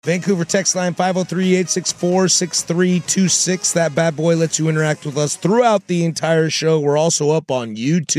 Vancouver text line 503-864-6326. That bad boy lets you interact with us throughout the entire show. We're also up on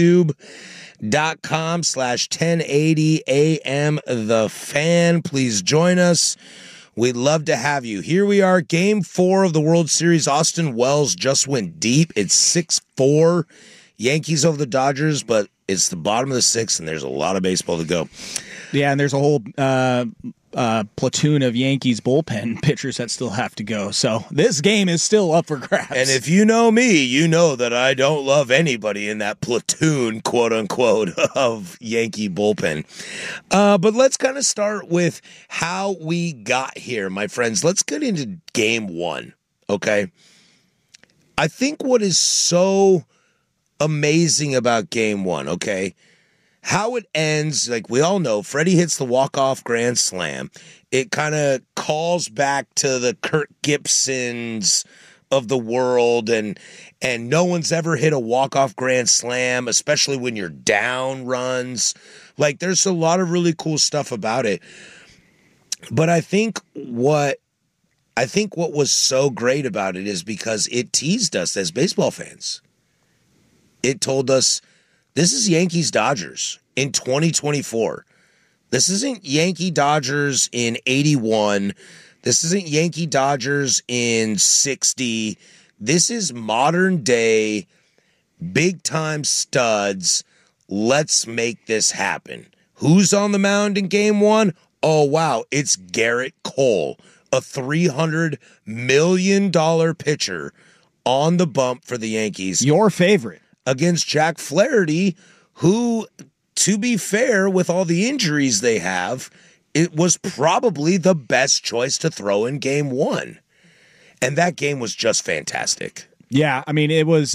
youtube.com/1080am The Fan. Please join us. We'd love to have you. Here we are, Game 4 of the World Series. Austin Wells just went deep. It's 6-4. Yankees over the Dodgers, but it's the bottom of the sixth, and there's a lot of baseball to go. Yeah, and there's a whole platoon of Yankees bullpen pitchers that still have to go. So this game is still up for grabs. And if you know me, you know that I don't love anybody in that platoon, quote unquote, of Yankee bullpen. But let's kind of start with how we got here, my friends. Let's get into Game 1, okay? I think what is so amazing about Game 1, okay? How it ends, like we all know, Freddie hits the walk-off grand slam. It kind of calls back to the Kirk Gibsons of the world, and no one's ever hit a walk-off grand slam, especially when you're down runs. Like, there's a lot of really cool stuff about it. But I think what was so great about it is because it teased us as baseball fans. It told us, this is Yankees-Dodgers in 2024. This isn't Yankee-Dodgers in 81. This isn't Yankee-Dodgers in 60. This is modern-day, big-time studs. Let's make this happen. Who's on the mound in Game 1? Oh, wow, it's Garrett Cole, a $300 million pitcher on the bump for the Yankees. Your favorite. Against Jack Flaherty, who, to be fair, with all the injuries they have, it was probably the best choice to throw in Game 1. And that game was just fantastic. Yeah, I mean, it was...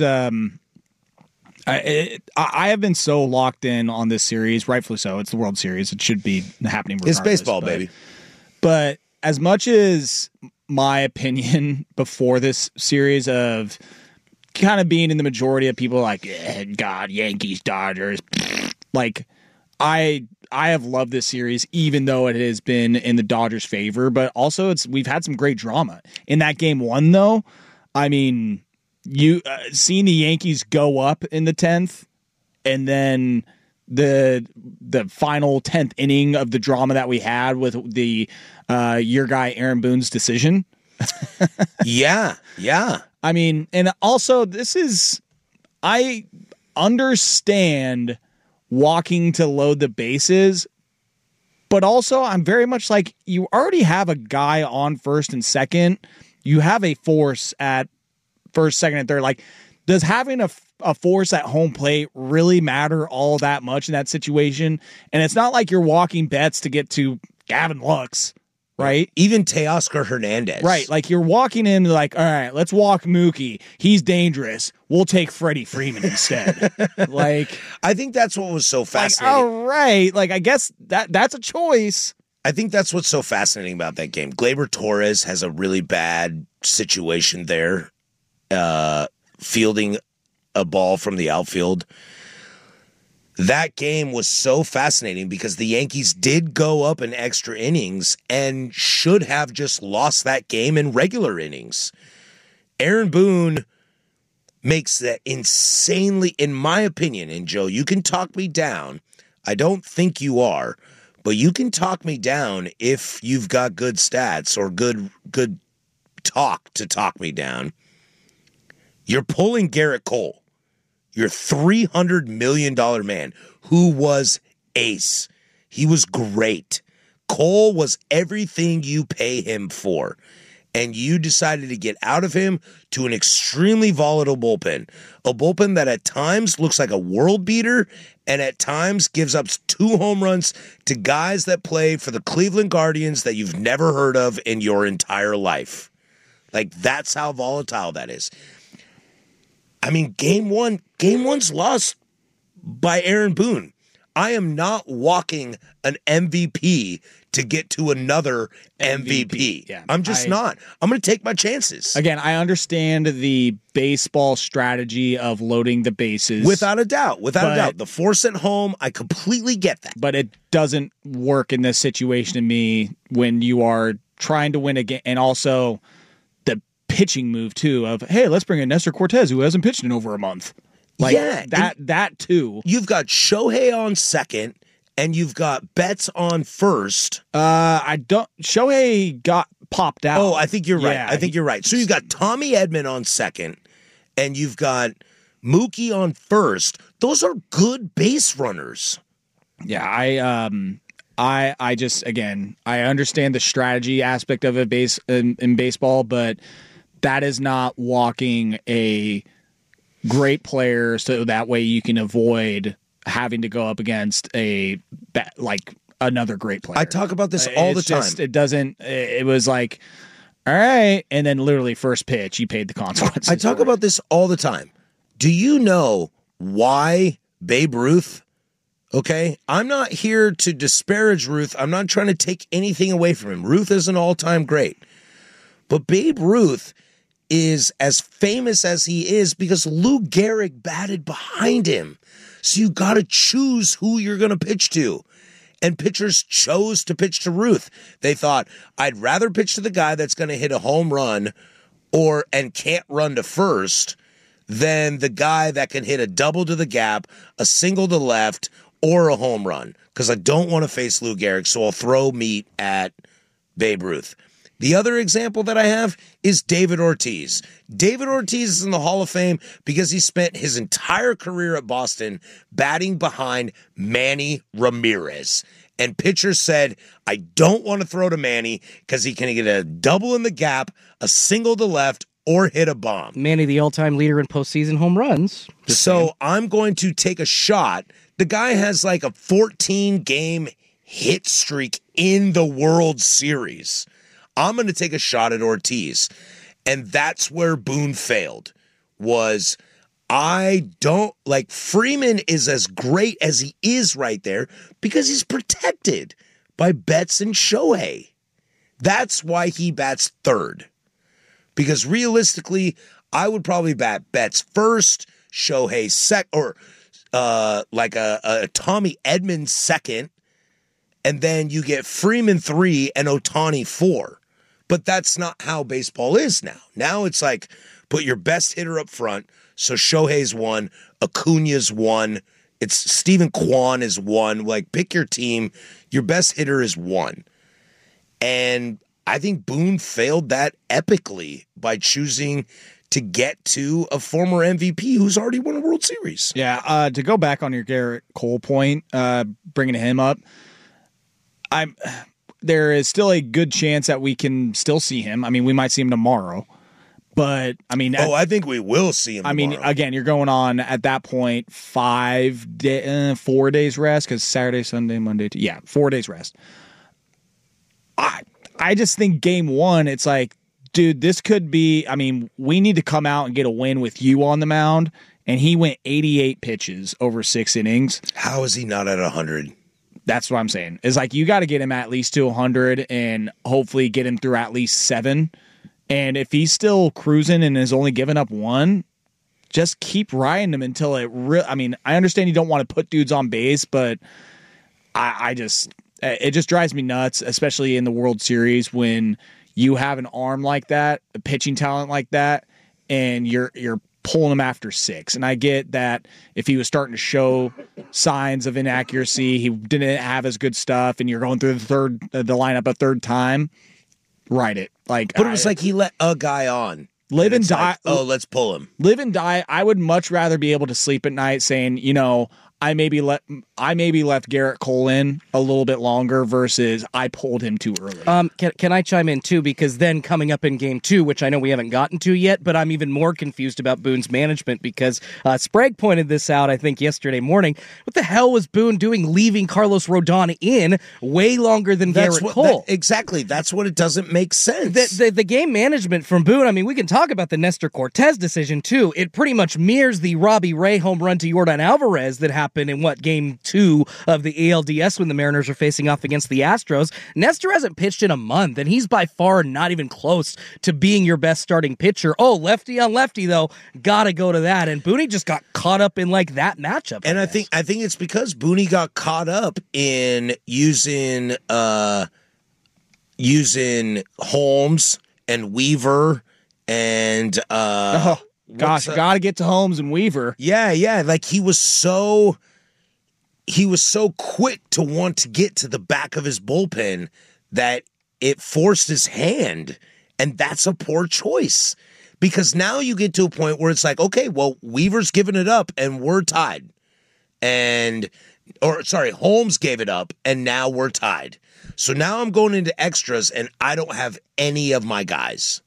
I have been so locked in on this series, rightfully so. It's the World Series. It should be happening regardless. It's baseball, baby. But as much as my opinion before this series of kind of being in the majority of people like, God, Yankees, Dodgers, like, I have loved this series, even though it has been in the Dodgers' favor. But also, we've had some great drama in that Game 1, though. I mean, you seeing the Yankees go up in the 10th, and then the final 10th inning of the drama that we had with the your guy Aaron Boone's decision. Yeah. I mean, and also I understand walking to load the bases, but also I'm very much like, you already have a guy on first and second. You have a force at first, second, and third. Like, does having a force at home plate really matter all that much in that situation? And it's not like you're walking bets to get to Gavin Lux, right? Even Teoscar Hernandez. Right. Like, you're walking in like, all right, let's walk Mookie. He's dangerous. We'll take Freddie Freeman instead. Like, I think that's what was so fascinating. Like, all right. Like, I guess that's a choice. I think that's what's so fascinating about that game. Gleyber Torres has a really bad situation there, fielding a ball from the outfield. That game was so fascinating because the Yankees did go up in extra innings and should have just lost that game in regular innings. Aaron Boone makes that insanely, in my opinion, and Joe, you can talk me down. I don't think you are, but you can talk me down if you've got good stats or good talk to talk me down. You're pulling Garrett Cole, your $300 million man, who was ace. He was great. Cole was everything you pay him for. And you decided to get out of him to an extremely volatile bullpen. A bullpen that at times looks like a world beater and at times gives up 2 home runs to guys that play for the Cleveland Guardians that you've never heard of in your entire life. Like, that's how volatile that is. I mean, Game 1's lost by Aaron Boone. I am not walking an MVP to get to another MVP. Yeah, I'm just not. I'm going to take my chances. Again, I understand the baseball strategy of loading the bases. Without a doubt. The force at home, I completely get that. But it doesn't work in this situation to me when you are trying to win again, and also the pitching move too of, hey, let's bring in Nestor Cortez who hasn't pitched in over a month. Like that too. You've got Shohei on second, and you've got Betts on first. Shohei got popped out. Oh, I think you're right. Yeah, I think you're right. So you've got Tommy Edman on second, and you've got Mookie on first. Those are good base runners. Yeah, I just, again, I understand the strategy aspect of it in baseball, but that is not walking a great player so that way you can avoid having to go up against another great player. I talk about this all the time. It was like, all right, and then literally first pitch, you paid the consequences. I talk about this all the time. Do you know why Babe Ruth? Okay, I'm not here to disparage Ruth. I'm not trying to take anything away from him. Ruth is an all-time great. But Babe Ruth is as famous as he is because Lou Gehrig batted behind him. So you got to choose who you're going to pitch to. And pitchers chose to pitch to Ruth. They thought, I'd rather pitch to the guy that's going to hit a home run and can't run to first than the guy that can hit a double to the gap, a single to left, or a home run. Because I don't want to face Lou Gehrig, so I'll throw meat at Babe Ruth. The other example that I have is David Ortiz. David Ortiz is in the Hall of Fame because he spent his entire career at Boston batting behind Manny Ramirez. And pitchers said, I don't want to throw to Manny because he can get a double in the gap, a single to left, or hit a bomb. Manny, the all-time leader in postseason home runs. So I'm going to take a shot. The guy has like a 14-game hit streak in the World Series. I'm going to take a shot at Ortiz. And that's where Boone failed, was Freeman is as great as he is right there because he's protected by Betts and Shohei. That's why he bats third. Because realistically, I would probably bat Betts first, Shohei second, or a Tommy Edman second, and then you get Freeman 3 and Ohtani 4. But that's not how baseball is now. Now it's like, put your best hitter up front. So Shohei's 1, Acuna's 1, it's Stephen Kwan is 1. Like, pick your team. Your best hitter is 1. And I think Boone failed that epically by choosing to get to a former MVP who's already won a World Series. Yeah, to go back on your Garrett Cole point, bringing him up, there is still a good chance that we can still see him. I mean, we might see him tomorrow. But, I mean... I think we will see him tomorrow. I mean, again, you're going on, at that point, 4 days rest, because Saturday, Sunday, Monday... 4 days rest. I just think game 1, it's like, dude, this could be... I mean, we need to come out and get a win with you on the mound, and he went 88 pitches over 6 innings. How is he not at 100? That's what I'm saying. It's like, you got to get him at least to 100 and hopefully get him through at least 7. And if he's still cruising and is only giving up 1, just keep riding him until it I mean, I understand you don't want to put dudes on base, but it just drives me nuts, especially in the World Series when you have an arm like that, a pitching talent like that, and you're pulling him after 6. And I get that if he was starting to show signs of inaccuracy, he didn't have as good stuff, and you're going through the lineup a third time, ride it. Like, but it was like he let a guy on. Live and die. Like, let's pull him. Live and die. I would much rather be able to sleep at night saying, I maybe left Garrett Cole in a little bit longer versus I pulled him too early. Can I chime in too? Because then coming up in game 2, which I know we haven't gotten to yet, but I'm even more confused about Boone's management because Sprague pointed this out, I think, yesterday morning. What the hell was Boone doing leaving Carlos Rodon in way longer than Garrett Cole? Exactly. That's what it doesn't make sense. The game management from Boone, I mean, we can talk about the Nestor Cortez decision too. It pretty much mirrors the Robbie Ray home run to Yordan Alvarez that happened in game 2 of the ALDS when the Mariners are facing off against the Astros. Nestor hasn't pitched in a month, and he's by far not even close to being your best starting pitcher. Oh, lefty on lefty though, gotta go to that. And Booney just got caught up in that matchup. And I think it's because Booney got caught up in using using Holmes and Weaver and gotta get to Holmes and Weaver. Yeah, like he was so quick to want to get to the back of his bullpen that it forced his hand, and that's a poor choice. Because now you get to a point where it's like, okay, well, Weaver's given it up and we're tied. Holmes gave it up and now we're tied. So now I'm going into extras and I don't have any of my guys.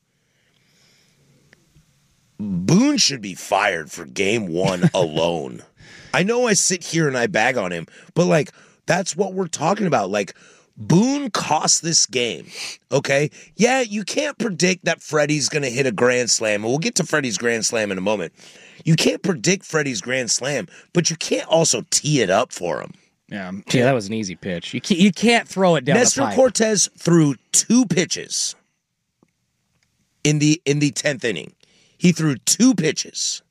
Boone should be fired for game 1 alone. I know I sit here and I bag on him, but like, that's what we're talking about. Like, Boone cost this game, okay? Yeah, you can't predict that Freddie's going to hit a grand slam, and we'll get to Freddie's grand slam in a moment. You can't predict Freddie's grand slam, but you can't also tee it up for him. Yeah, that was an easy pitch. You can't throw it down Nestor the pipe. Cortes threw 2 pitches in the 10th inning. He threw 2 pitches,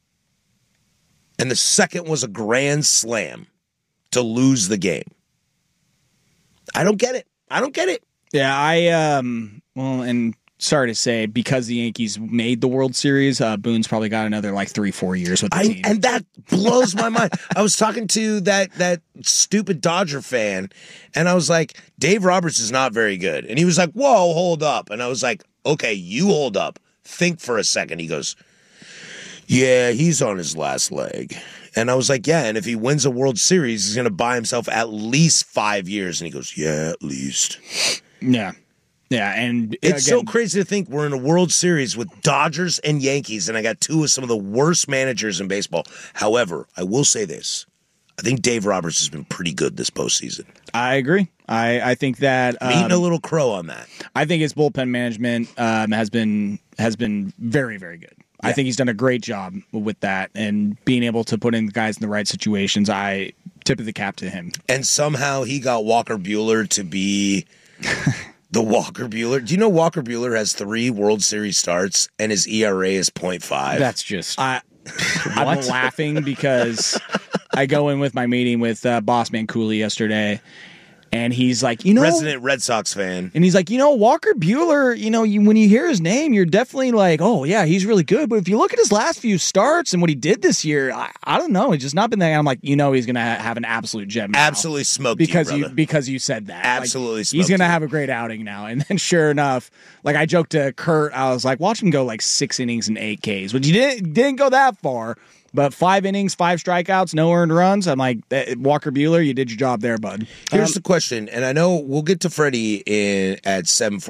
and the second was a grand slam to lose the game. I don't get it. Yeah, and sorry to say, because the Yankees made the World Series, Boone's probably got another like 3-4 years with the team. And that blows my mind. I was talking to that stupid Dodger fan, and I was like, Dave Roberts is not very good. And he was like, whoa, hold up. And I was like, okay, you hold up. Think for a second. He goes, yeah, he's on his last leg. And I was like, yeah, and if he wins a World Series, he's going to buy himself at least 5 years. And he goes, yeah, at least. Yeah. Yeah, and it's so crazy to think we're in a World Series with Dodgers and Yankees, and I got 2 of some of the worst managers in baseball. However, I will say this. I think Dave Roberts has been pretty good this postseason. I agree. I think that I'm eating a little crow on that. I think his bullpen management has been very, very good. Yeah. I think he's done a great job with that and being able to put in the guys in the right situations. I tip of the cap to him. And somehow he got Walker Buehler to be the Walker Buehler. Do you know Walker Buehler has 3 World Series starts and his ERA is 0.5? That's just... I'm laughing because I go in with my meeting with Boss Man Cooley yesterday, and he's like, resident Red Sox fan. And he's like, Walker Buehler, when you hear his name, you're definitely like, oh, yeah, he's really good. But if you look at his last few starts and what he did this year, I don't know. It's just not been that. I'm like, he's going to have an absolute gem now. Absolutely smoked because you said that. Absolutely smoked he's going to have a great outing now. And then sure enough, like I joked to Kurt, I was like, watch him go like 6 innings and 8 Ks, which he didn't go that far. But 5 innings, 5 strikeouts, no earned runs. I'm like, Walker Buehler, you did your job there, bud. Here's the question, and I know we'll get to Freddie at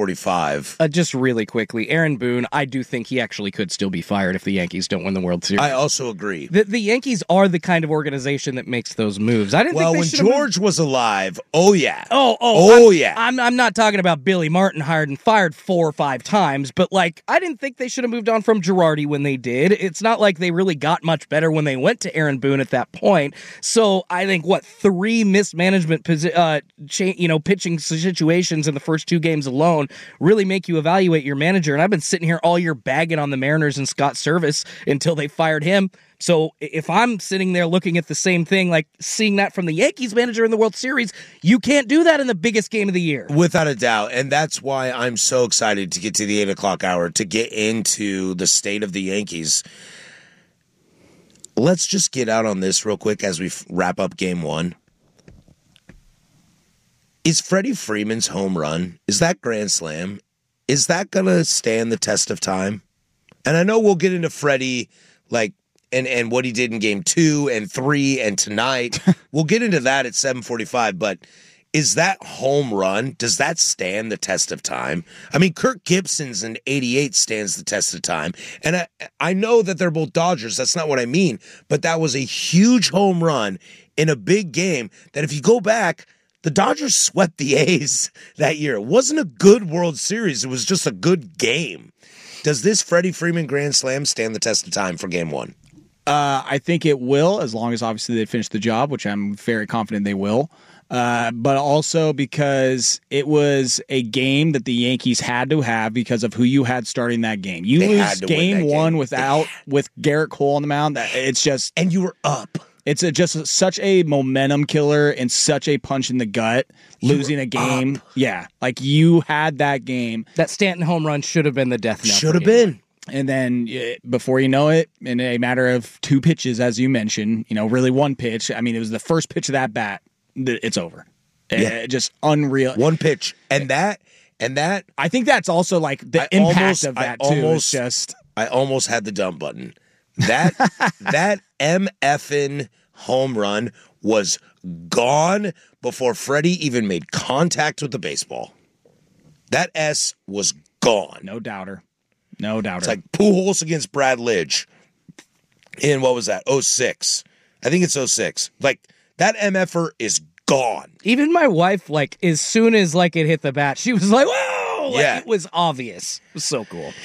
7:45. Just really quickly, Aaron Boone, I do think he actually could still be fired if the Yankees don't win the World Series. I also agree. The Yankees are the kind of organization that makes those moves. I didn't think they when George was alive, yeah. Yeah. I'm not talking about Billy Martin hired and fired 4 or 5 times, but like I didn't think they should have moved on from Girardi when they did. It's not like they really got much better when they went to Aaron Boone at that point. So I think 3 mismanagement pitching situations in the first 2 games alone really make you evaluate your manager. And I've been sitting here all year bagging on the Mariners and Scott Service until they fired him. So if I'm sitting there looking at the same thing, like seeing that from the Yankees manager in the World Series, you can't do that in the biggest game of the year. Without a doubt. And that's why I'm so excited to get to the 8 o'clock hour to get into the state of the Yankees. Let's just get out on this real quick as we wrap up game 1. Is Freddie Freeman's home run, is that grand slam, is that going to stand the test of time? And I know we'll get into Freddie, and what he did in game 2 and 3 and tonight. We'll get into that at 7:45, but is that home run, does that stand the test of time? I mean, Kirk Gibson's in 88 stands the test of time. And I know that they're both Dodgers. That's not what I mean. But that was a huge home run in a big game that if you go back, the Dodgers swept the A's that year. It wasn't a good World Series. It was just a good game. Does this Freddie Freeman Grand Slam stand the test of time for game 1? I think it will, as long as obviously they finish the job, which I'm very confident they will. But also because it was a game that the Yankees had to have because of who you had starting that game. You lose game 1 with Garrett Cole on the mound. It's just, and you were up. It's just such a momentum killer and such a punch in the gut. Losing a game, yeah, like you had that game. That Stanton home run should have been the death knell. Should have been. And then before you know it, in a matter of 2 pitches, as you mentioned, really 1 pitch. I mean, it was the first pitch of that bat. It's over. Yeah. Just unreal. 1 pitch. And that I think that's also like the impact of that too. Is just I almost had the dump button. That MFN home run was gone before Freddie even made contact with the baseball. That S was gone. no doubter. No doubter. It's like Pujols against Brad Lidge in, what was that, 06. I think it's 06. Like, that MFer is gone. Even my wife, like, as soon as like it hit the bat, she was like, "Whoa!" Like, Yeah. it was obvious. It was so cool.